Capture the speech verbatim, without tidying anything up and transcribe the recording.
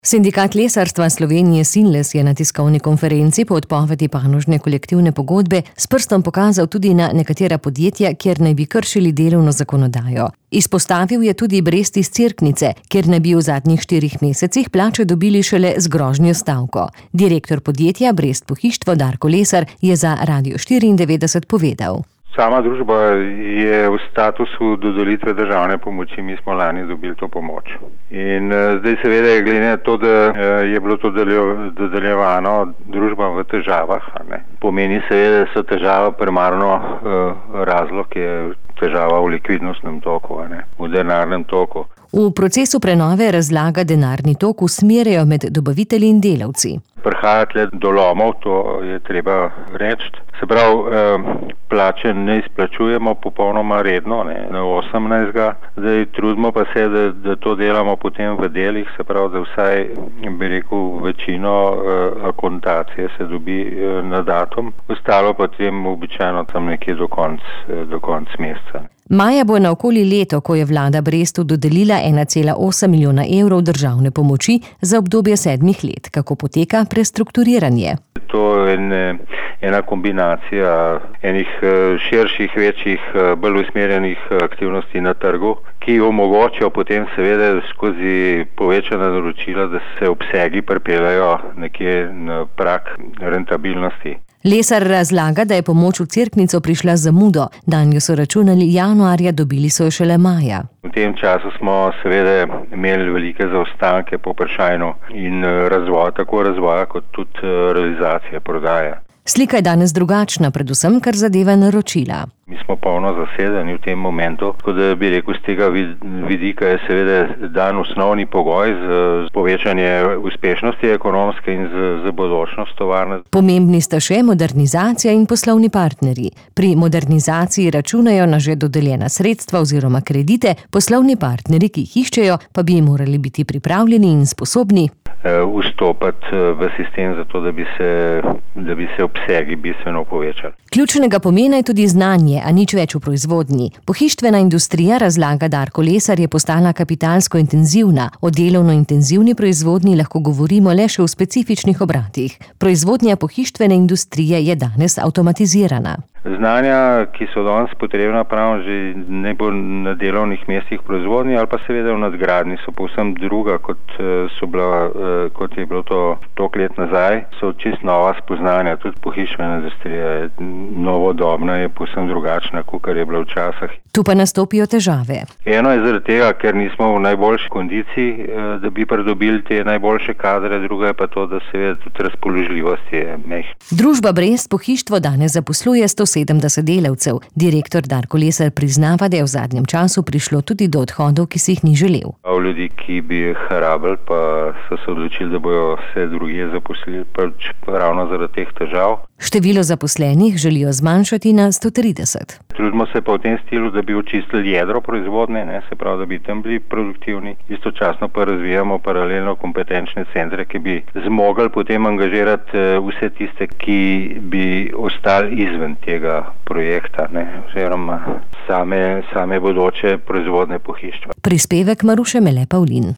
Sindikat lesarstva Slovenije Sinles je na tiskovni konferenci po odpovedi panožne kolektivne pogodbe s prstom pokazal tudi na nekatera podjetja, kjer naj bi kršili delovno zakonodajo. Izpostavil je tudi Brest iz Cerknice, kjer naj bi v zadnjih štirih mesecih plače dobili šele z grožnjo stavko. Direktor podjetja Brest Pohištvo Darko Lesar je za Radio štiriindevetdeset povedal. Sama družba je v statusu dodelitve državne pomoči, mi smo lani dobili to pomoč. In uh, zdaj seveda je glede na to, da uh, je bilo to dodeljevano družbam v težavah, ne. Pomeni seveda, da so težava primarno uh, razlog je težava v likvidnostnem toku, ne, v denarnem toku. V procesu prenove razlaga denarni tok usmerjajo med dobavitelji in delavci. Prihaja tle do lomov, to je treba reči. Se pravi, eh, plače ne izplačujemo popolnoma redno, ne, na osemnajstega. Zdaj trudimo pa se, da, da to delamo potem v delih, se pravi, da vsaj, bi rekel, večino eh, akontacije se dobi eh, na datum. Ostalo pa tem običajno tam nekje do konc, eh, do konc meseca. Maja bo naokoli leto, ko je vlada Brestu dodelila ena cela osem milijona evrov državne pomoči za obdobje sedmih let. Kako poteka prestrukturiranje? To je en, ena kombinacija enih širših, večjih, bolj usmerjenih aktivnosti na trgu, ki omogočajo potem seveda skozi povečana naročila, da se obsegi pripeljajo nekje na prag rentabilnosti. Lesar razlaga, da je pomoč v Cerknico prišla z zamudo. Danjo so računali januarja, dobili so jo šele maja. V tem času smo seveda imeli velike zaostanke po vprašanju in razvoja, tako razvoja kot tudi realizacije prodaje. Slika je danes drugačna, predvsem kar zadeva naročila. Mi smo polno zasedeni v tem momentu, tako da bi rekel, z tega vidika je seveda dan osnovni pogoj za povečanje uspešnosti ekonomske in za bodočnost tovarne. Pomembni sta še modernizacija in poslovni partnerji. Pri modernizaciji računajo na že dodeljena sredstva oziroma kredite, poslovni partnerji, ki jih iščejo, pa bi morali biti pripravljeni in sposobni vstopati v sistem zato, da bi se, da bi se obsegi bistveno povečali. Ključnega pomena je tudi znanje, a nič več v proizvodnji. Pohištvena industrija, razlaga Darko Lesar, je postala kapitalsko intenzivna. O delovno intenzivni proizvodnji lahko govorimo le še v specifičnih obratih. Proizvodnja pohištvene industrije je danes avtomatizirana. Znanja, ki so danes potrebna prav že ne bolj na delovnih mestih proizvodnje ali pa seveda v nadgradnji, so povsem druga, kot, so bila, kot je bilo to toliko let nazaj. So čist nova spoznanja, tudi pohištvena industrija je novodobna, je povsem drugačna, kot je bila včasih. Tu pa nastopijo težave. Eno je zaradi tega, ker nismo v najboljši kondiciji, da bi pridobili te najboljše kadre, druga je pa to, da seveda tudi razpoložljivost je mehna. Družba Brest Pohištvo danes zaposluje sto sedemdeset delavcev. Direktor Darko Lesar priznava, da je v zadnjem času prišlo tudi do odhodov, ki si jih ni želel. Ljudi, ki bi jih rabili, pa so se odločili, da bojo se drugje zaposlili, pač ravno zaradi teh težav. Število zaposlenih želijo zmanjšati na sto trideset. Trudimo se pa v tem stilu, da bi očistili jedro proizvodne, ne, se pravi, da bi tam bili produktivni. Istočasno pa razvijamo paralelno kompetenčne centre, ki bi zmogli potem angažirati vse tiste, ki bi ostali izven tega projekta, ne, oziroma same, same bodoče proizvodne pohištva. Prispevek Maruše Mele Pavlin.